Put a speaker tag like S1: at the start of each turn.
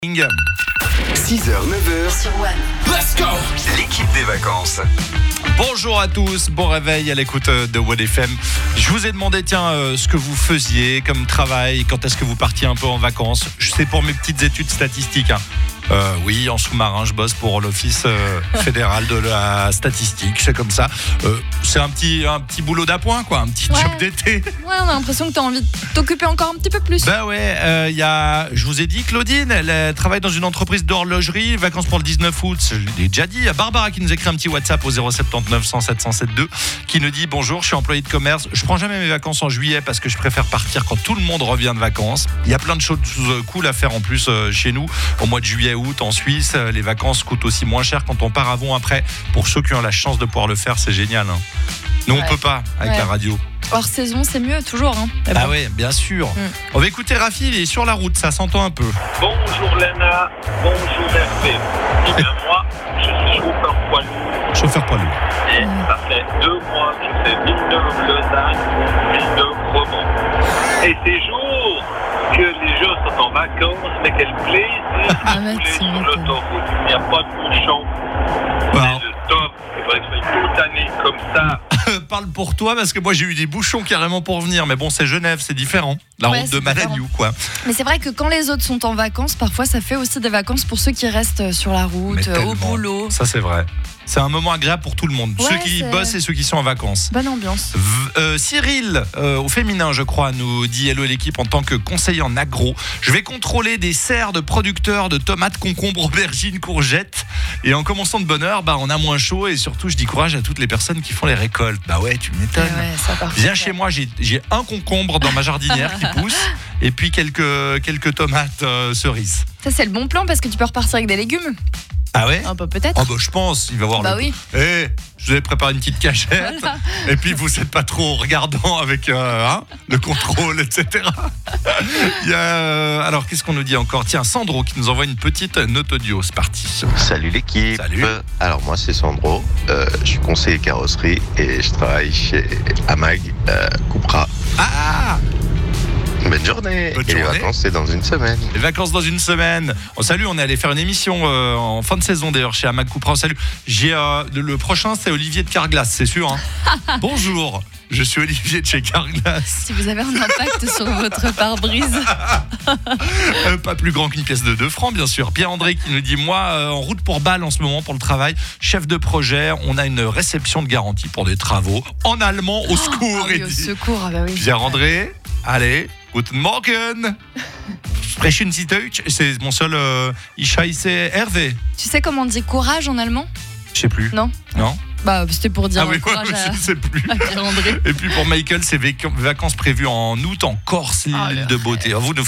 S1: 6h, 9h sur One. Let's go! L'équipe des vacances.
S2: Bonjour à tous, bon réveil à l'écoute de One FM. Je vous ai demandé ce que vous faisiez comme travail, quand est-ce que vous partiez un peu en vacances. C'est pour mes petites études statistiques. Oui, en sous-marin, je bosse pour l'Office fédéral de la statistique, c'est comme ça. C'est un petit boulot d'appoint, quoi, un petit job d'été.
S3: Ouais, on a l'impression que tu as envie de t'occuper encore un petit peu plus.
S2: Bah ouais, je vous ai dit, Claudine, elle travaille dans une entreprise d'horlogerie, vacances pour le 19 août, je l'ai déjà dit. Il y a Barbara qui nous écrit un petit WhatsApp au 079 107 107 qui nous dit: bonjour, je suis employé de commerce, je prends jamais mes vacances en juillet parce que je préfère partir quand tout le monde revient de vacances. Il y a plein de choses cool à faire en plus chez nous, au mois de juillet, août, en Suisse, les vacances coûtent aussi moins cher quand on part avant, après. Pour ceux qui ont la chance de pouvoir le faire, c'est génial. Nous, on peut pas avec la radio.
S3: Hors saison, c'est mieux, toujours.
S2: Ah ouais, bien sûr. On va écouter Rafi, il est sur la route, ça s'entend un peu.
S4: Bonjour Léna, bonjour Hervé. Eh bien moi, je suis chauffeur poids lourd.
S2: Chauffeur poids lourd.
S4: Et ça fait 2 mois que je fais Villeneuve-Lausanne, Villeneuve-Romans. Et ces jours que les gens sont en vacances, mais quel plaisir de rouler sur l'autoroute. Il n'y a pas de bouchon. C'est le top. Il faudrait que je fasse toute l'année comme ça.
S2: Parle pour toi, parce que moi j'ai eu des bouchons carrément pour venir, mais bon, c'est Genève, c'est différent. La route de Maladiou, quoi.
S3: Mais c'est vrai que quand les autres sont en vacances, parfois ça fait aussi des vacances pour ceux qui restent sur la route, au boulot.
S2: Ça, c'est vrai. C'est un moment agréable pour tout le monde, ceux qui bossent et ceux qui sont en vacances.
S3: Bonne ambiance.
S2: Cyril, au féminin je crois, nous dit hello l'équipe en tant que conseiller en agro. Je vais contrôler des serres de producteurs de tomates, concombres, aubergines, courgettes. Et en commençant de bonne heure, on a moins chaud et surtout je dis courage à toutes les personnes qui font les récoltes. Bah ouais, tu m'étonnes. Viens chez moi, j'ai un concombre dans ma jardinière qui pousse et puis quelques tomates cerises.
S3: Ça c'est le bon plan parce que tu peux repartir avec des légumes.
S2: Ah ouais?
S3: Peut-être.
S2: Ah je pense, il va voir
S3: oui.
S2: Je vous ai préparé une petite cachette. Voilà. Et puis vous n'êtes pas trop regardant avec le contrôle, etc. Alors qu'est-ce qu'on nous dit encore? Tiens, Sandro qui nous envoie une petite note audio, c'est parti.
S5: Salut l'équipe.
S2: Salut.
S5: Alors moi c'est Sandro, je suis conseiller carrosserie et je travaille chez Amag Cupra. Bonne journée. Les vacances, c'est dans une semaine.
S2: Les vacances dans une semaine. Salut, on est allé faire une émission en fin de saison d'ailleurs chez Amag Cupra. Salut. Le prochain, c'est Olivier de Carglass, c'est sûr. Bonjour, je suis Olivier de chez Carglass.
S3: Si vous avez un impact sur votre pare-brise.
S2: Pas plus grand qu'une pièce de 2 francs, bien sûr. Pierre-André qui nous dit: moi, en route pour Bâle en ce moment pour le travail, chef de projet, on a une réception de garantie pour des travaux en allemand. Au secours.
S3: Au secours, oui.
S2: Pierre-André, allez. Guten Morgen. Sprechen Sie Deutsch? C'est mon seul Ich heiße Hervé.
S3: Tu sais comment on dit courage en allemand?
S2: Je sais plus.
S3: Non. C'était pour dire courage
S2: je sais plus.
S3: à Pierre-André.
S2: Et puis pour Michael, c'est vacances prévues en août en Corse, l'île de beauté. Vous nous